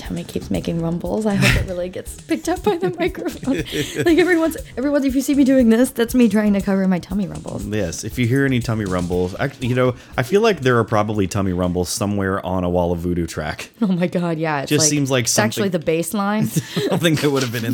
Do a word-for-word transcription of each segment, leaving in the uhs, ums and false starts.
tummy keeps making rumbles. I hope it really gets picked up by the microphone. Like everyone's, everyone's, if you see me doing this, that's me trying to cover my tummy rumbles. Yes, if you hear any tummy rumbles, actually, you know, I feel like there are probably tummy rumbles somewhere on a Wall of Voodoo track. Oh my God, yeah. It Just like, seems like it's something, actually the bass line. something that would have been in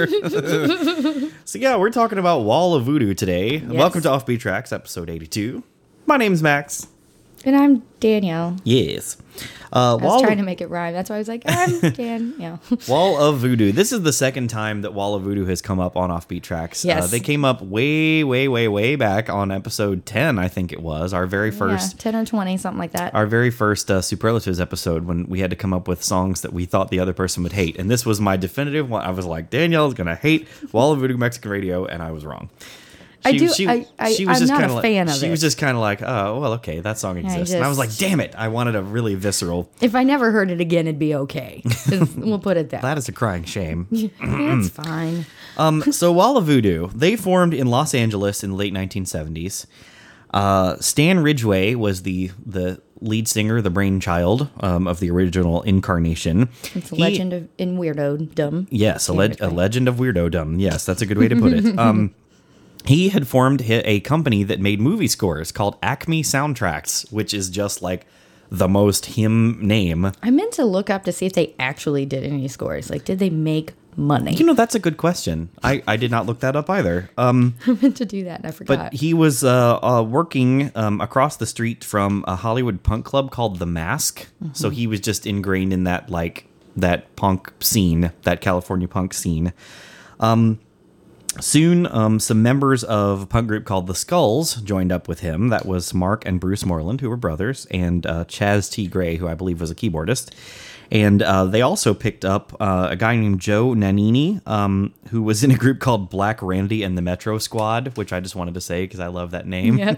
there. So yeah, we're talking about Wall of Voodoo today. Yes. Welcome to Offbeat Tracks, episode eighty-two. My name's Max. And I'm Danielle. Yes. Uh, I was Wall trying to make it rhyme. That's why I was like, I'm Danielle. Wall of Voodoo. This is the second time that Wall of Voodoo has come up on Offbeat Tracks. Yes. Uh, they came up way, way, way, way back on episode ten, I think it was. Our very first... Yeah, ten or twenty, something like that. Our very first uh, Superlatives episode when we had to come up with songs that we thought the other person would hate. And this was my definitive one. I was like, Danielle's going to hate Wall of Voodoo Mexican Radio, and I was wrong. She, I do. She, I, I, she was I'm just not a like, fan of she it. She was just kind of like, oh, well, okay, that song exists. Just, and I was like, damn it. I wanted a really visceral. If I never heard it again, it'd be okay. We'll put it that. That is a crying shame. It's fine. Um, so Wall of Voodoo, they formed in Los Angeles in the late nineteen seventies. Uh, Stan Ridgway was the the lead singer, the brainchild um, of the original incarnation. It's a he, legend of in weirdo-dom. Yes, a, le- a legend of weirdo-dom. Yes, that's a good way to put it. Um, he had formed a company that made movie scores called Acme Soundtracks, which is just like the most him name. I meant to look up to see if they actually did any scores. Like, did they make money? You know, that's a good question. I, I did not look that up either. Um, I meant to do that and I forgot. But he was uh, uh, working um, across the street from a Hollywood punk club called The Mask. Mm-hmm. So he was just ingrained in that, like, that punk scene, that California punk scene. Um, soon, um, some members of a punk group called The Skulls joined up with him. That was Mark and Bruce Moreland, who were brothers, and uh, Chaz T. Gray, who I believe was a keyboardist. And uh, they also picked up uh, a guy named Joe Nannini, um, who was in a group called Black Randy and the Metro Squad, which I just wanted to say because I love that name. Yeah.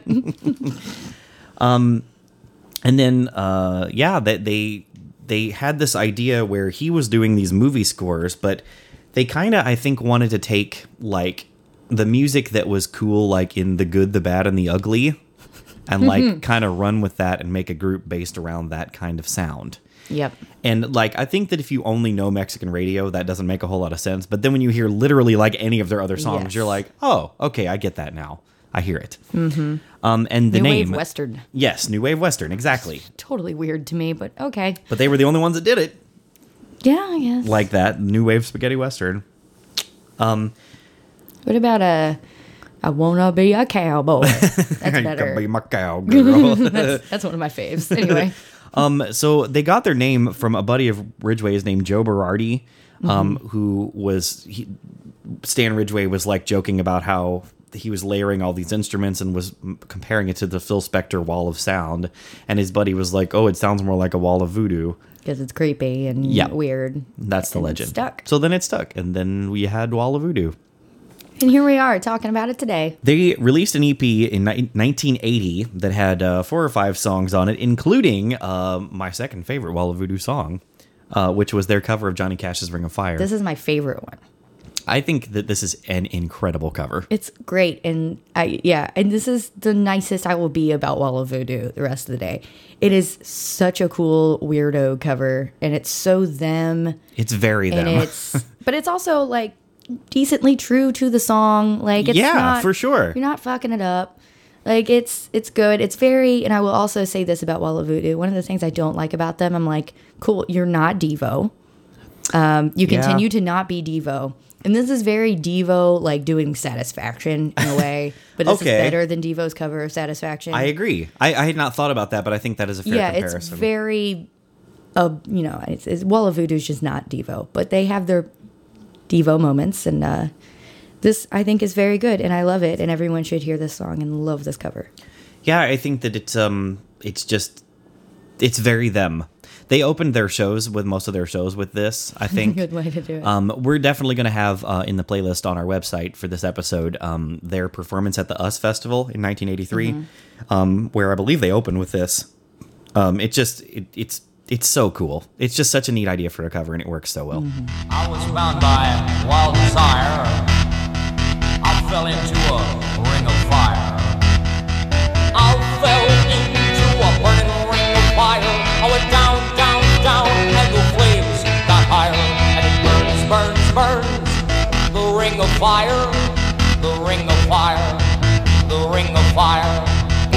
um, and then, uh, yeah, they, they they had this idea where he was doing these movie scores, but they kind of, I think, wanted to take like the music that was cool, like in The Good, the Bad, and the Ugly, and like kind of run with that and make a group based around that kind of sound. Yep. And like, I think that if you only know Mexican radio, that doesn't make a whole lot of sense. But then when you hear literally like any of their other songs, yes. You're like, oh, okay, I get that now. I hear it. Mm-hmm. Um, and the New name, Wave Western. Yes, New Wave Western, exactly. Totally weird to me, but okay. But they were the only ones that did it. Yeah, I guess. Like that, New Wave Spaghetti Western. Um, what about a? I wanna be a cowboy. That's better. I can be my cowgirl. that's, that's one of my faves. Anyway. Um, so they got their name from a buddy of Ridgway's named Joe Berardi, um, mm-hmm. who was, he, Stan Ridgway was like joking about how he was layering all these instruments and was comparing it to the Phil Spector Wall of Sound. And his buddy was like, oh, it sounds more like a Wall of Voodoo. Because it's creepy and yeah. weird. That's the and legend. It stuck. So then it stuck. And then we had Wall of Voodoo. And here we are talking about it today. They released an E P in ni- nineteen eighty that had uh, four or five songs on it, including uh, my second favorite Wall of Voodoo song, uh, which was their cover of Johnny Cash's Ring of Fire. This is my favorite one. I think that this is an incredible cover. It's great. And I, yeah, and this is the nicest I will be about Wall of Voodoo the rest of the day. It is such a cool weirdo cover, and it's so them. It's very them. And it's, but it's also like, decently true to the song. Like, it's yeah, not, for sure. You're not fucking it up. Like, it's it's good. It's very, and I will also say this about Wall of Voodoo. One of the things I don't like about them, I'm like, cool, you're not Devo. Um, you yeah. continue to not be Devo. And this is very Devo, like, doing Satisfaction in a way. But this okay. is better than Devo's cover of Satisfaction. I agree. I, I had not thought about that, but I think that is a fair yeah, comparison. It's very, uh, you know, it's, it's, Wall of Voodoo is just not Devo. But they have their Devo moments, and uh, this I think is very good, and I love it, and everyone should hear this song and love this cover. Yeah, I think that it's um, it's just, it's very them. They opened their shows with most of their shows with this, I think. Good way to do it. Um, we're definitely going to have uh, in the playlist on our website for this episode um, their performance at the U S Festival in nineteen eighty-three, mm-hmm. um, where I believe they opened with this. Um, it just it, it's. It's so cool. It's just such a neat idea for a cover, and it works so well. Mm-hmm. I was bound by wild desire. I fell into a ring of fire. I fell into a burning ring of fire. I went down, down, down, and the flames got fire, the ring of fire, the ring of fire.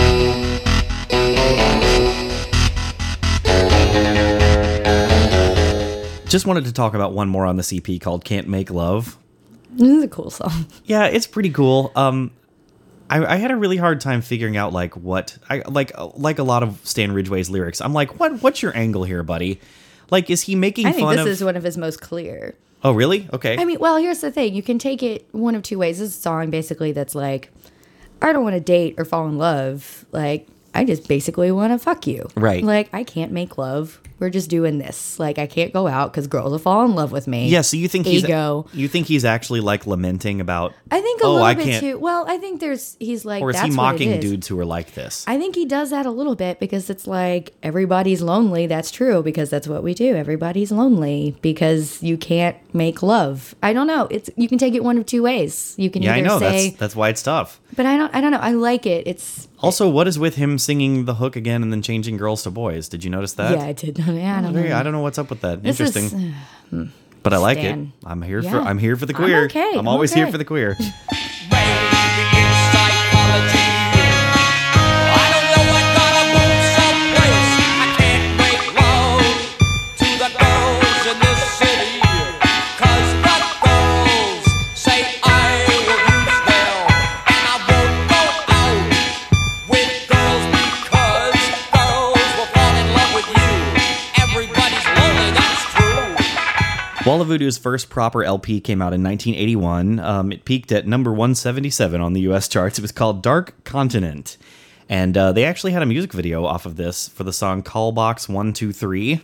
Just wanted to talk about one more on the C P called Can't Make Love. This is a cool song. Yeah, it's pretty cool. Um, I, I had a really hard time figuring out like what I like like a lot of Stan Ridgway's lyrics. I'm like, what what's your angle here, buddy? Like, is he making I think fun this of? is one of his most clear. Oh, really? Okay. I mean, well, here's the thing. You can take it one of two ways. This is a song basically that's like, I don't want to date or fall in love. Like, I just basically want to fuck you. Right. Like, I can't make love. We're just doing this. Like, I can't go out because girls will fall in love with me. Yeah, so you think he's Ego. you think he's actually like lamenting about? I think a oh, little I bit can't, too. Well, I think there's, he's like, or is that's he what it mocking is. dudes who are like this? I think he does that a little bit because it's like everybody's lonely. That's true because that's what we do. Everybody's lonely because you can't make love. I don't know. It's you can take it one of two ways. You can Yeah, I either know. say, That's that's why it's tough. but I don't. I don't know. I like it. It's Also, what is with him singing the hook again and then changing girls to boys? Did you notice that? yeah. I did. Yeah, I don't Very- know. I don't know what's up with that. This is, Interesting. uh, But I like Stan. it. I'm here for Yeah. I'm here for the I'm queer. okay. I'm I'm always okay. here for the queer. Maybe it's psychology. I don't know, I gotta move someplace. I can't make love to the girls in this city. Cause the girls say I will use them. And I won't go out with girls because girls will fall in love with you. Everybody's lonely, that's true. Wall of Voodoo's first proper L P came out in nineteen eighty-one. Um, it peaked at number one seventy-seven on the U S charts. It was called Dark Continent. And uh, they actually had a music video off of this for the song Callbox one two three.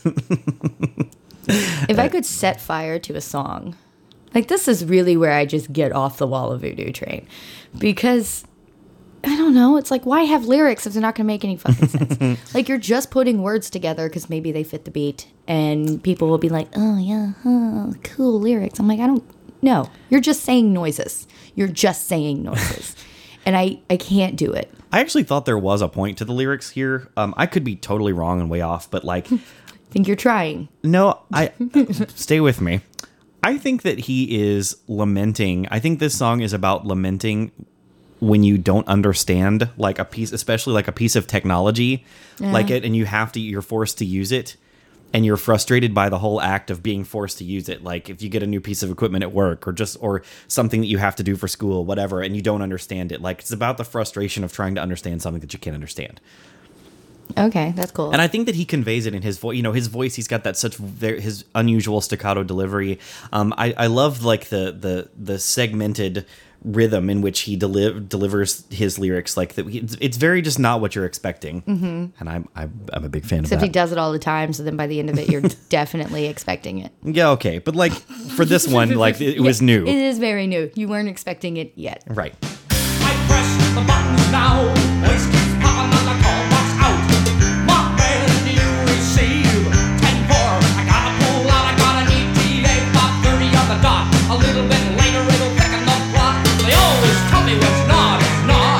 if I could set fire to a song, like this is really where I just get off the Wall of Voodoo train, because I don't know. It's like, why have lyrics if they're not going to make any fucking sense? Like, you're just putting words together because maybe they fit the beat, and people will be like, oh, yeah, huh, cool lyrics. I'm like, I don't know. You're just saying noises. You're just saying noises. And I, I can't do it. I actually thought there was a point to the lyrics here. Um, I could be totally wrong and way off, but like, I think you're trying. no, I stay with me. I think that he is lamenting. I think this song is about lamenting when you don't understand like a piece, especially like a piece of technology Yeah. like it, and you have to, you're forced to use it, and you're frustrated by the whole act of being forced to use it. Like if you get a new piece of equipment at work, or just, or something that you have to do for school, whatever, and you don't understand it. Like it's about the frustration of trying to understand something that you can't understand. Okay, that's cool. And I think that he conveys it in his voice. You know, his voice. He's got that such very, his unusual staccato delivery. Um, I I love like the the the segmented rhythm in which he deli- delivers his lyrics. Like that, it's, it's very just not what you're expecting. Mm-hmm. And I'm, I'm I'm a big fan Except of he that. does it all the time, so then by the end of it, you're definitely expecting it. Yeah, okay, but like for this one, like it, it was new, It is very new. You weren't expecting it yet. right? I press the buttons now. Voice keeps popping on the call box out. What mail do you receive? ten four. I gotta pull out. I gotta need T V. five thirty on the dot. A little bit later it'll thicken the plot. They always tell me what's not, it's not.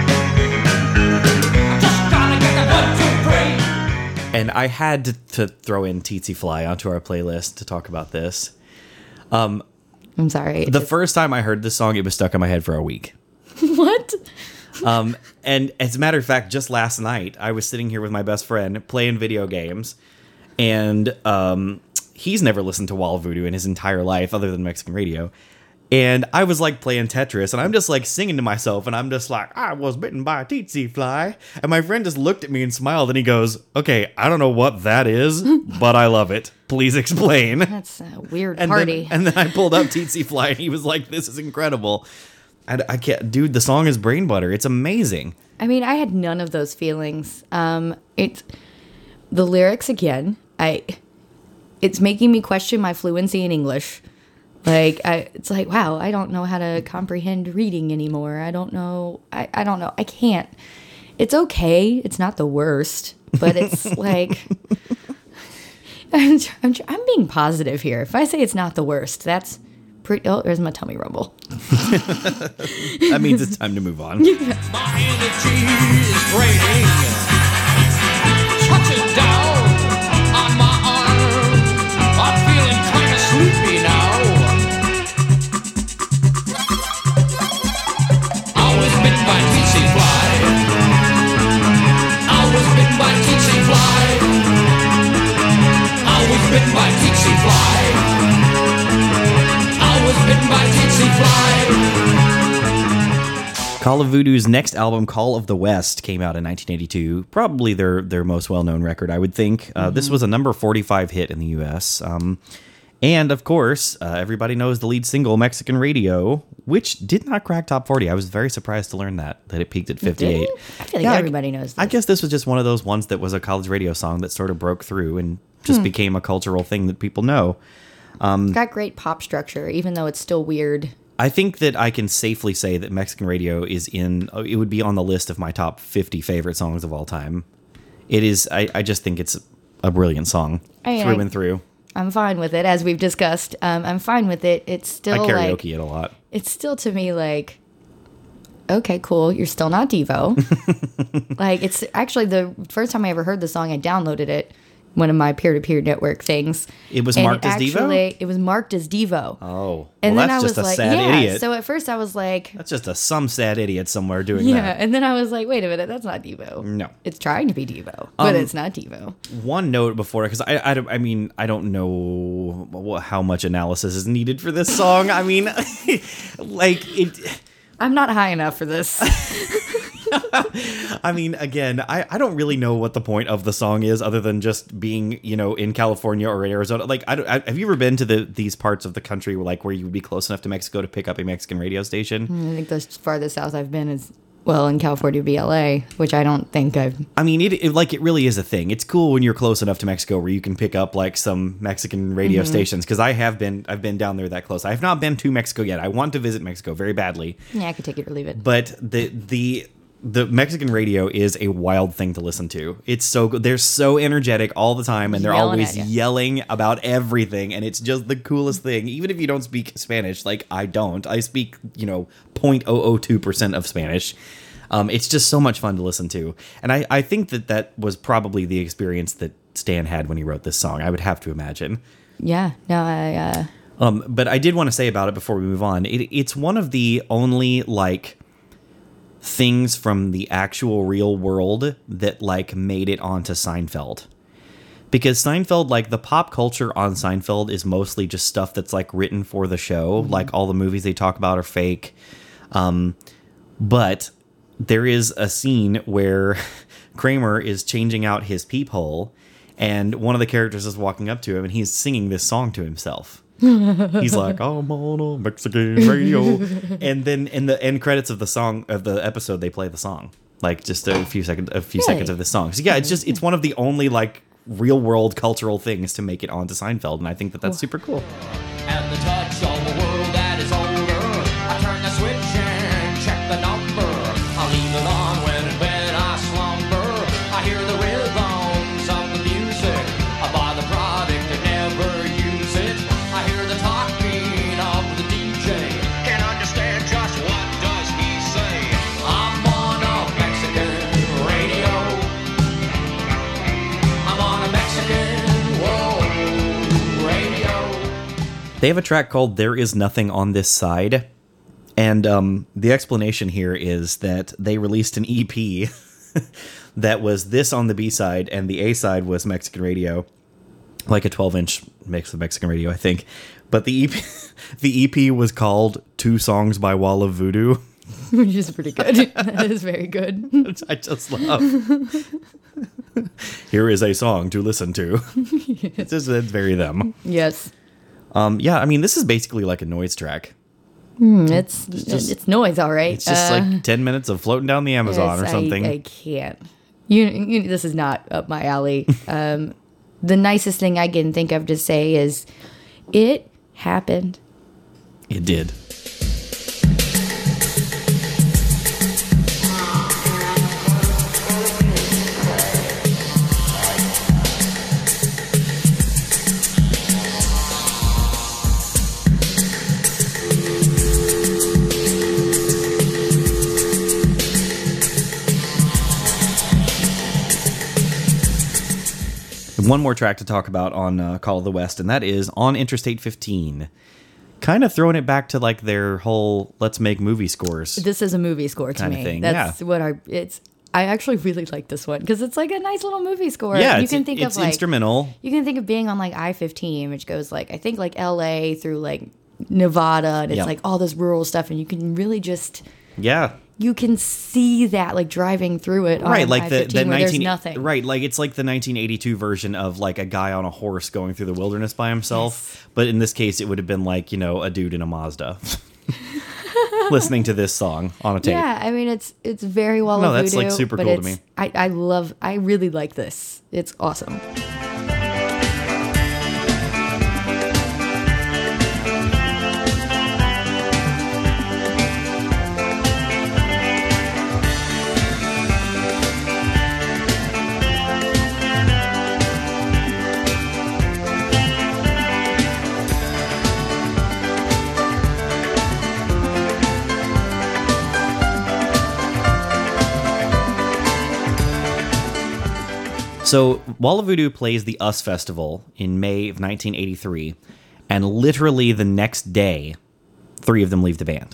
I just gotta get the one, two, three. And I had to, to throw in Tsetse Fly onto our playlist to talk about this. I'm sorry. The first time I heard this song, it was stuck in my head for a week. What? Um, and as a matter of fact, just last night, I was sitting here with my best friend playing video games, and um, he's never listened to Wall of Voodoo in his entire life other than Mexican radio. And I was like playing Tetris, and I'm just like singing to myself, and I'm just like, I was bitten by a tsetse fly. And my friend just looked at me and smiled, and he goes, okay, I don't know what that is, but I love it. Please explain. That's a weird And party. then, and then I pulled up Tsetse Fly, and he was like, this is incredible. And I can't, dude, the song is brain butter. It's amazing. I mean, I had none of those feelings. Um, it's the lyrics again. I, it's making me question my fluency in English. Like, I, it's like, wow, I don't know how to comprehend reading anymore. I don't know. I, I don't know. I can't. It's okay. It's not the worst, but it's like, I'm, I'm, I'm being positive here. If I say it's not the worst, that's pretty, oh, there's my tummy rumble. That means it's time to move on. My energy is draining. Touching down on my arm. I'm feeling kind of sleepy now. Call of Voodoo's next album, Call of the West, came out in nineteen eighty-two. Probably their their most well-known record, I would think. Uh, mm-hmm. This was a number forty-five hit in the U S Um, and, of course, uh, everybody knows the lead single, Mexican Radio, which did not crack top forty. I was very surprised to learn that, that it peaked at fifty-eight. I feel like yeah, everybody knows this. I guess this was just one of those ones that was a college radio song that sort of broke through and just hmm. became a cultural thing that people know. Um, it's got great pop structure, even though it's still weird. I think that I can safely say that Mexican Radio is in, it would be on the list of my top fifty favorite songs of all time. It is, I, I just think it's a brilliant song I, through I, and through. I'm fine with it, as we've discussed. Um, I'm fine with it. It's still I karaoke like, it a lot. It's still to me like, okay, cool. You're still not Devo. Like, it's actually the first time I ever heard the song, I downloaded it. One of my peer-to-peer network things. It was marked it as actually, Devo? It was marked as Devo. Oh. And well, then that's I just was a like, sad yeah. idiot. So at first I was like... That's just a some sad idiot somewhere doing yeah, that. Yeah, and then I was like, wait a minute, that's not Devo. No. It's trying to be Devo, but um, it's not Devo. One note before, because I, I, I mean, I don't know how much analysis is needed for this song. I mean, like, it... I'm not high enough for this. I mean, again, I, I don't really know what the point of the song is other than just being, you know, in California or in Arizona. Like, I don't, I, have you ever been to the these parts of the country where, like, where you would be close enough to Mexico to pick up a Mexican radio station? I think the farthest south I've been is, well, in California, be L A, which I don't think I've... I mean, it, it like, it really is a thing. It's cool when you're close enough to Mexico where you can pick up, like, some Mexican radio mm-hmm. stations, because I have been, I've been down there that close. I have not been to Mexico yet. I want to visit Mexico very badly. Yeah, I could take it or leave it. But the, the, the Mexican radio is a wild thing to listen to. It's so good. They're so energetic all the time, and they're Yelling always yelling about everything, and it's just the coolest thing. Even if you don't speak Spanish, like I don't. I speak, you know, zero point zero zero two percent of Spanish. Um, it's just so much fun to listen to. And I, I think that that was probably the experience that Stan had when he wrote this song. I would have to imagine. Yeah. No, I... Uh... Um, but I did want to say about it before we move on. It, it's one of the only, like... things from the actual real world that like made it onto Seinfeld, because Seinfeld, like the pop culture on Seinfeld is mostly just stuff that's like written for the show. Mm-hmm. Like all the movies they talk about are fake. Um, but there is a scene where Kramer is changing out his peephole and one of the characters is walking up to him and he's singing this song to himself. He's like, I'm on a Mexican radio. And then in the end credits of the song of the episode, they play the song. Like just a few seconds a few really? seconds of the song. So yeah, it's just it's one of the only like real world cultural things to make it onto Seinfeld, and I think that that's super cool. And the touch of the world that is older. I turn the switch and check the number. I'll leave it on when in bed I slumber. I hear the rhythms of the music. I buy the product and never use it. I hear the talking of the D J. Can't understand just what does he say. I'm on a Mexican radio. I'm on a Mexican world radio. They have a track called There Is Nothing on This Side. And um, the explanation here is that they released an E P that was this on the B side, and the A side was Mexican Radio, like a twelve inch mix of Mexican Radio, I think. But the E P, the E P was called Two Songs by Wall of Voodoo, which is pretty good. That is very good. Which I just love. Here is a song to listen to. It's just it's very them. Yes. Um. Yeah. I mean, this is basically like a noise track. Mm, it's It's just- it's noise, all right. It's just Uh, like ten minutes of floating down the Amazon yes, or something. I, I can't. You, you, this is not up my alley. Um, the nicest thing I can think of to say is, it happened. It did. One more track to talk about on uh, Call of the West, and that is On Interstate fifteen. Kind of throwing it back to like their whole let's make movie scores. This is a movie score to Kinda me. thing, That's yeah. what I. It's. I actually really like this one because it's like a nice little movie score. Yeah, you it's, can think it's of like instrumental. you can think of being on like I fifteen, which goes like I think like L A through like Nevada, and it's Yep. like all this rural stuff, and you can really just Yeah. you can see that like driving through it on Right, like I the, fifteen the where nineteen there's nothing. right, like it's like the nineteen eighty-two version of like a guy on a horse going through the wilderness by himself. Yes. But in this case, it would have been like, you know, a dude in a Mazda listening to this song on a tape. Yeah, I mean it's it's very well. No, that's, like, super but cool to it's- me. I I love I really like this. It's awesome. So Wall of Voodoo plays the US Festival in May of nineteen eighty-three, and literally the next day, three of them leave the band.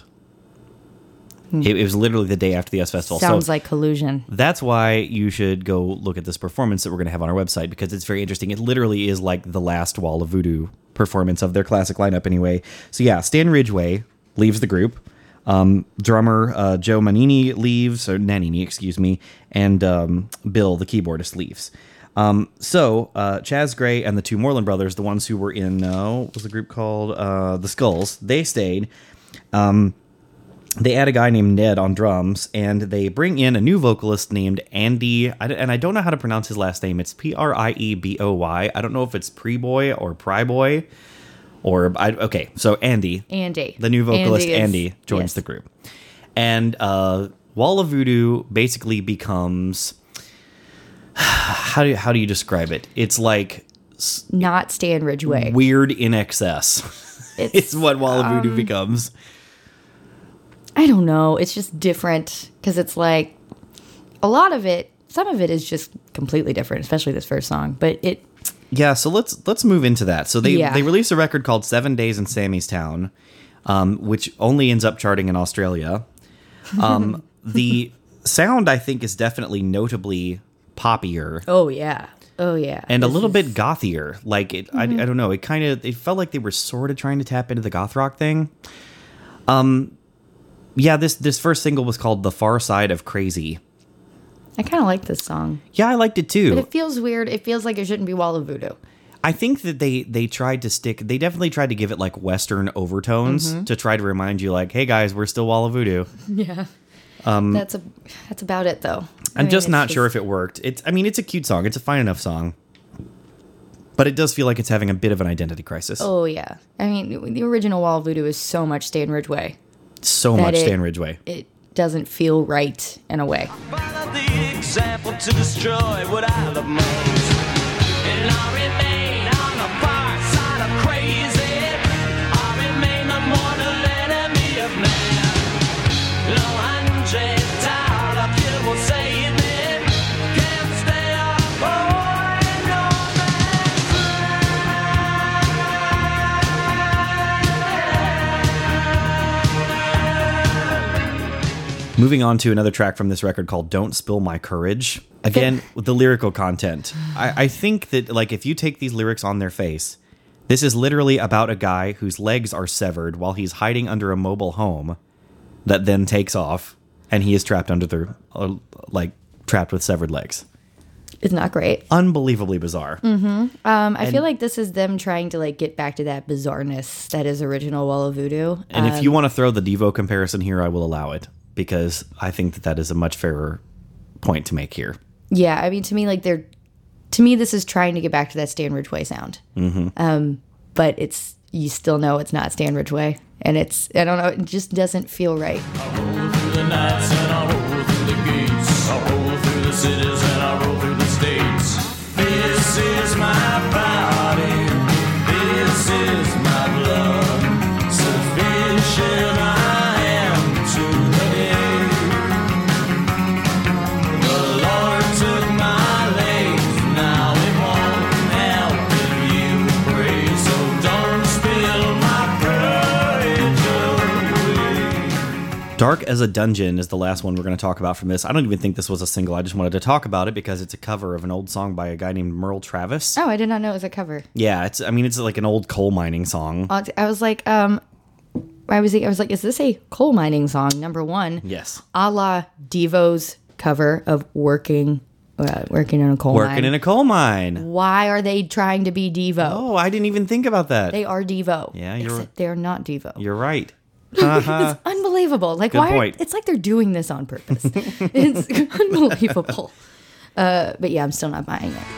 It, it was literally the day after the US Festival. Sounds so like collusion. that's why you should go look at this performance that we're going to have on our website, because it's very interesting. It literally is like the last Wall of Voodoo performance of their classic lineup anyway. So yeah, Stan Ridgway leaves the group. Um, drummer uh, Joe Manini leaves, or Nanini, excuse me, and um, Bill, the keyboardist, leaves. Um, so uh, Chaz Gray and the two Moreland brothers, the ones who were in, uh, what was the group called? Uh, the Skulls, they stayed. Um, they add a guy named Ned on drums, and they bring in a new vocalist named Andy, I d- and I don't know how to pronounce his last name. It's P R I E B O Y. I don't know if it's Pre-Boy or Pry-Boy. Or I, okay, so Andy, Andy, the new vocalist Andy, is- Andy, joins yes. the group, and uh, Wall of Voodoo basically becomes how do you, how do you describe it? It's like s- Not Stan Ridgway. weird in excess. It's, It's what Wall of Voodoo um, becomes. I don't know. It's just different because it's like a lot of it. Some of it is just completely different, especially this first song. But it, Yeah, so let's let's move into that. So they Yeah. they released a record called Seven Days in Sammy's Town, um, which only ends up charting in Australia. Um, the sound, I think, is definitely notably poppier. oh yeah, oh yeah, And a This little is- Mm-hmm. bit gothier. Like, it, I, I don't know. It kind of, it felt like they were sort of trying to tap into the goth rock thing. Um, yeah, this, this first single was called The Far Side of Crazy. I kind of like this song, Yeah, I liked it too. but it feels weird. It feels like it shouldn't be Wall of Voodoo. I think that they, they tried to stick, they definitely tried to give it like Western overtones Mm-hmm. to try to remind you like, hey guys, we're still Wall of Voodoo. Yeah, um, that's a that's about it though. I I'm mean, just it's not sure if it worked. It's, I mean, it's a cute song. It's a fine enough song. But it does feel like it's having a bit of an identity crisis. Oh yeah, I mean the original Wall of Voodoo is so much Stan Ridgway. so that much it- Stan Ridgway. It doesn't feel right in a way. Follow the example to destroy what I love most. And I remain on the far side of crazy. I remain the mortal enemy of man. No hundred dollar pill will save me. Can't stay up, boy, no Moving on to another track from this record called Don't Spill My Courage. Again, with the lyrical content. I, I think that, like, if you take these lyrics on their face, this is literally about a guy whose legs are severed while he's hiding under a mobile home that then takes off, and he is trapped under the, uh, like, trapped with severed legs. It's not great. Unbelievably bizarre. Um, I And- feel like this is them trying to like get back to that bizarreness that is original Wall of Voodoo. And Um, if you want to throw the Devo comparison here, I will allow it, because I think that that is a much fairer point to make here. yeah, I mean, to me, like they're, to me, this is trying to get back to that Stan Ridgway sound. Mm-hmm. Um, but it's you still know it's not Stan Ridgway, and it's I don't know, it just doesn't feel right. roll through the nights and I roll through the gates. I roll through the cities and I roll through the states. This is my body. This is my blood. Sufficient I am to the day. The Lord took my legs. Now it won't help if you pray. So don't spill my courage away. Dark as a Dungeon is the last one we're going to talk about from this. I don't even think this was a single. I just wanted to talk about it because it's a cover of an old song by a guy named Merle Travis. Oh, I did not know it was a cover. Yeah, it's. I mean, it's like an old coal mining song. I was like, um, I was I was like, is this a coal mining song? Number one, Yes. a la Devo's cover of "Working, uh, Working in a Coal Mine." Working in a coal mine. Why are they trying to be Devo? Oh, I didn't even think about that. They are Devo. Yeah, you're- except they're not Devo. You're right. Uh-huh. Unbelievable. Like, Good why? Are, point. it's like they're doing this on purpose. It's unbelievable. Uh, but yeah, I'm still not buying it.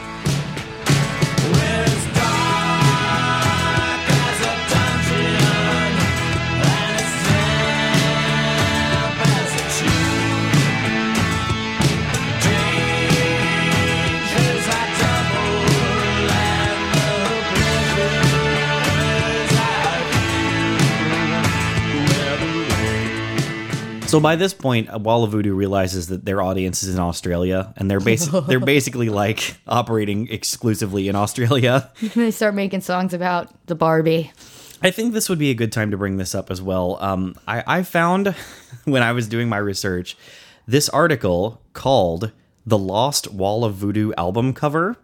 So by this point, Wall of Voodoo realizes that their audience is in Australia, and they're basi- they're basically like operating exclusively in Australia. They start making songs about the Barbie. I think this would be a good time to bring this up as well. Um, I, I found when I was doing my research this article called "The Lost Wall of Voodoo Album Cover,"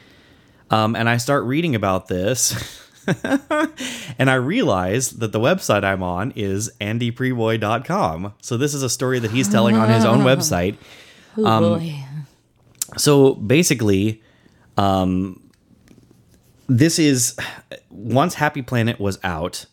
um, and I start reading about this. And I realize that the website I'm on is andy preboy dot com. So this is a story that he's telling on his own website. Oh Um, boy. So basically, um, this is once Happy Planet was out.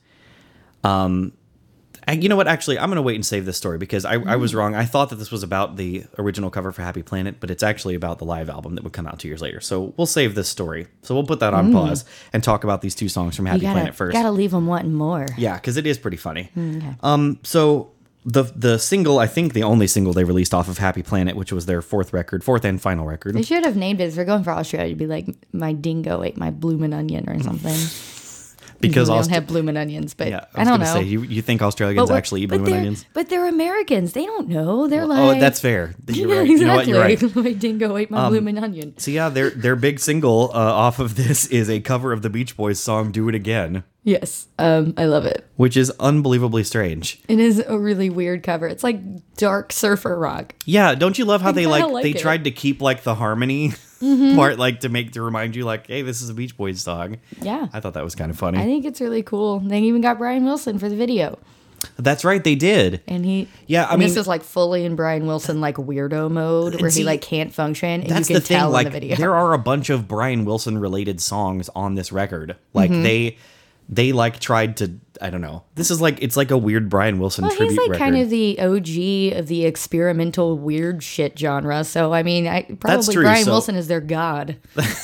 Um, and you know what? Actually, I'm going to wait and save this story because I, I was wrong. I thought that this was about the original cover for Happy Planet, but it's actually about the live album that would come out two years later. So we'll save this story. So we'll put that on pause and talk about these two songs from Happy You gotta, Planet first. gotta leave them wanting more. Yeah, because it is pretty funny. Okay. Um, so the the single, I think the only single they released off of Happy Planet, which was their fourth record, fourth and final record. They should have named it. If they're going for Australia, it'd be like "My Dingo Ate My Bloomin' Onion" or something. Because we Aust- don't have bloomin' onions, but yeah, I I, was don't gonna know. say you, you think Australians what- actually eat but bloomin' they're- onions? But they're Americans. They don't know. They're like, Oh, that's fair. You're yeah, right. exactly. You know what? You're right. My dingo ate my Um, bloomin' onion. So yeah, their their big single uh, off of this is a cover of the Beach Boys song "Do It Again," Yes, um, I love it. which is unbelievably strange. It is a really weird cover. It's like dark surfer rock. Yeah, don't you love how I they kinda like, like they it. tried to keep like the harmony Mm-hmm. part like to make to remind you like, hey, this is a Beach Boys song. Yeah, I thought that was kind of funny. I think it's really cool. They even got Brian Wilson for the video, That's right, they did. and he Yeah, I and mean- this is like fully in Brian Wilson like weirdo mode where see, he like can't function, and That's you can the thing. tell Like, in the video. there are a bunch of Brian Wilson related songs on this record. Like they, they like tried to. I don't know. This is like it's like a weird Brian Wilson Well, tribute he's like record. kind of the O G of the experimental weird shit genre. So I mean, I probably true, Brian so- Wilson is their god.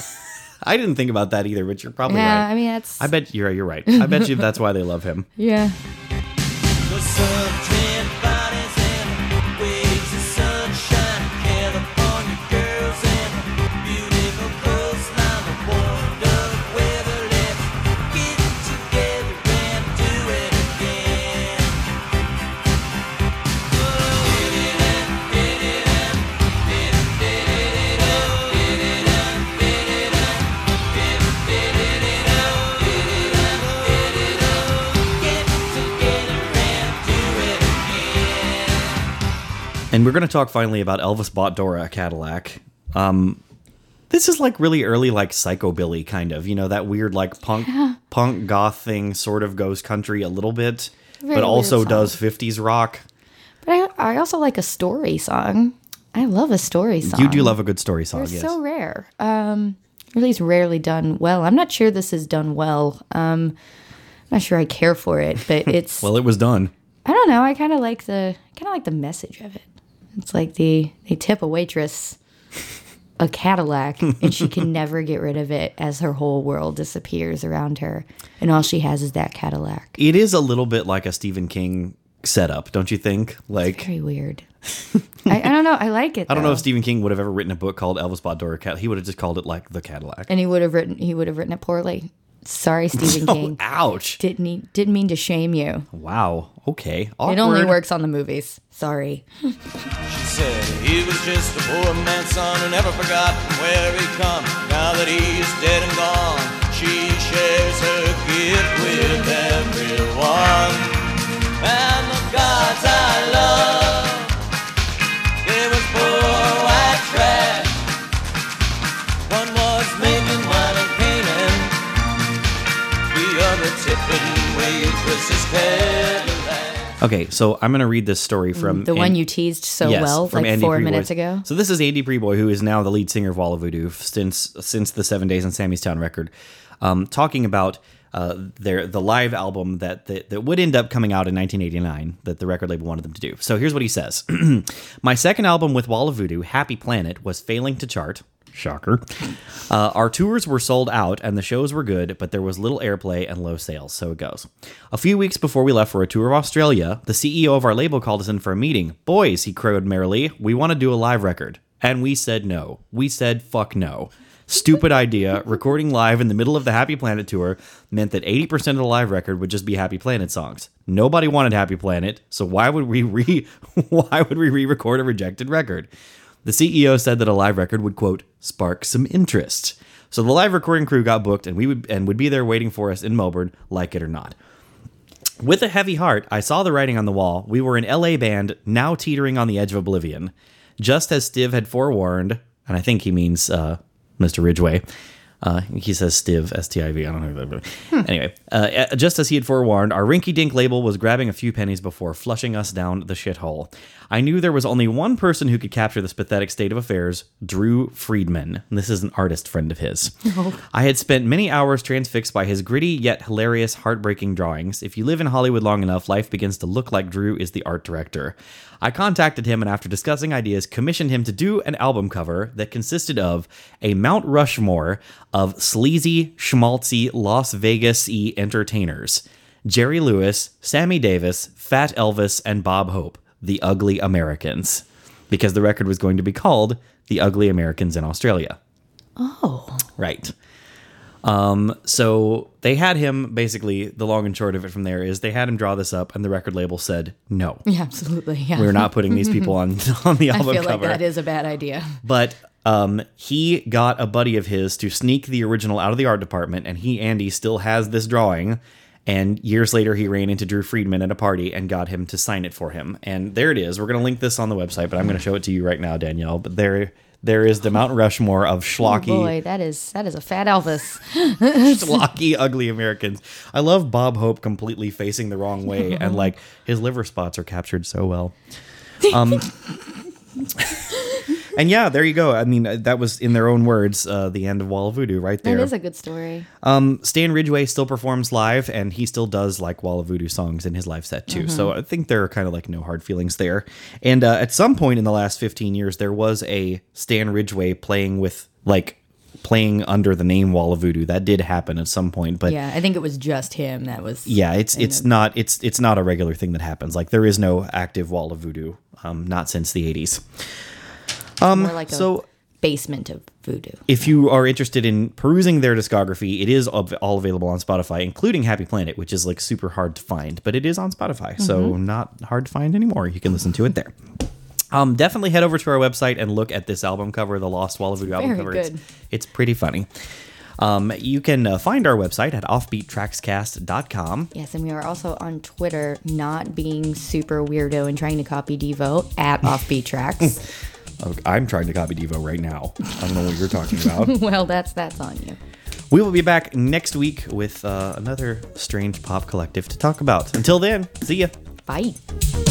I didn't think about that either, but you're probably Yeah, right. I mean that's I bet you're you're right. I bet you that's why they love him. yeah. The suntan bodies and waves of sunshine, California girls and beautiful coastline. I wonder whether let's get together and do it again. Did it and did it and did it, did it, oh, did it and did it and did it, did it, oh, did it and did it, oh, get together and do it again. And we're going to talk finally about Elvis Bought Dora a Cadillac. Um, this is like really early, like psychobilly kind of, you know, that weird like punk punk goth thing. Sort of goes country a little bit, Very but also weird song. does fifties rock. But I, I also like a story song. I love a story song. You do love a good story song, They're yes. so rare. Um, or at least rarely done well. I'm not sure this is done well. Um, I'm not sure I care for it, but it's. Well, it was done. I don't know. I kind of like the kind of like the message of it. It's like the they tip a waitress a Cadillac and she can never get rid of it as her whole world disappears around her, and all she has is that Cadillac. It is a little bit like a Stephen King setup, don't you think? Like, Very weird. I, I don't know. I like it. I don't know though. if Stephen King would have ever written a book called Elvis Bought Dora a Cadillac. He would have just called it like The Cadillac. And he would have written. He would have written it poorly. Sorry, Stephen Oh, King. ouch. Didn't he, didn't mean to shame you. Wow. Okay. It only Awkward. works on the movies. Sorry. She said he was just a poor man's son who never forgot from where he come. Now that he's dead and gone, she shares her gift with everyone. And the gods I love, there was poor white trash. One was making wine in Canaan, the other tipping waitresses Cadillac. Okay, so I'm going to read this story from The An- one you teased so Yes, well, from like Andy four Preboy's- minutes ago. So this is Andy Preboy, who is now the lead singer of Walla Voodoo since since the Seven Days in Sammy's Town record, um, talking about uh, their the live album that, that that would end up coming out in nineteen eighty-nine that the record label wanted them to do. So here's what he says: My second album with Walla Voodoo, Happy Planet, was failing to chart. Shocker. Uh, our tours were sold out and the shows were good, but there was little airplay and low sales, so it goes. A few weeks before we left for a tour of Australia, the C E O of our label called us in for a meeting. Boys, he crowed merrily, we want to do a live record. And we said no. We said fuck no. Stupid idea. Recording live in the middle of the Happy Planet tour meant that eighty percent of the live record would just be Happy Planet songs. Nobody wanted Happy Planet, so why would we re why would we re-record a rejected record? The C E O said that a live record would, quote, spark some interest. So the live recording crew got booked and we would and would be there waiting for us in Melbourne, like it or not. With a heavy heart, I saw the writing on the wall. We were an L A band, now teetering on the edge of oblivion. Just as Stiv had forewarned, and I think he means uh, Mister Ridgway. Uh, he says Stiv, S T I V. I don't know. Hmm. Anyway, uh, just as he had forewarned, our rinky-dink label was grabbing a few pennies before flushing us down the shithole. I knew there was only one person who could capture this pathetic state of affairs, Drew Friedman. This is an artist friend of his. Oh. I had spent many hours transfixed by his gritty yet hilarious, heartbreaking drawings. If you live in Hollywood long enough, life begins to look like Drew is the art director. I contacted him and after discussing ideas, commissioned him to do an album cover that consisted of a Mount Rushmore of sleazy, schmaltzy, Las Vegas-y entertainers. Jerry Lewis, Sammy Davis, Fat Elvis, and Bob Hope, the Ugly Americans. Because the record was going to be called The Ugly Americans in Australia. Oh. Right. Um, so they had him, basically, the long and short of it from there is they had him draw this up and the record label said, no. Yeah, absolutely. Yeah. We're not putting these people on, on the album cover. I feel cover. like that is a bad idea. But um, he got a buddy of his to sneak the original out of the art department and he, Andy, still has this drawing. And years later, he ran into Drew Friedman at a party and got him to sign it for him. And there it is. We're going to link this on the website, but I'm going to show it to you right now, Danielle. But there there is the Mount Rushmore of schlocky... Oh boy, that is, that is a fat Elvis. schlocky, ugly Americans. I love Bob Hope completely facing the wrong way. And, like, his liver spots are captured so well. Um... And yeah, there you go. I mean, that was, in their own words, uh, the end of Walla Voodoo right there. That is a good story. Um, Stan Ridgway still performs live, and he still does like Walla Voodoo songs in his live set too. Mm-hmm. So I think there are kind of like no hard feelings there. And uh, at some point in the last fifteen years, there was a Stan Ridgway playing with like playing under the name Walla Voodoo. That did happen at some point, but yeah, I think it was just him that was. Yeah, it's it's the... not it's it's not a regular thing that happens. Like there is no active Walla Voodoo, um, not since the eighties. Um, More like so, a basement of voodoo. If you are interested in perusing their discography, it is all available on Spotify, including Happy Planet, which is like super hard to find, but it is on Spotify, mm-hmm. so not hard to find anymore. You can listen to it there. Um, definitely head over to our website and look at this album cover, the Lost Walla Voodoo album Very cover. good. It's, it's pretty funny. Um, you can uh, find our website at offbeat tracks cast dot com. Yes, and we are also on Twitter, not being super weirdo and trying to copy Devo at Offbeat Tracks. I'm trying to copy Devo right now. I don't know what you're talking about. Well, that's that's on you. We will be back next week with uh, another strange pop collective to talk about. Until then, see ya. Bye.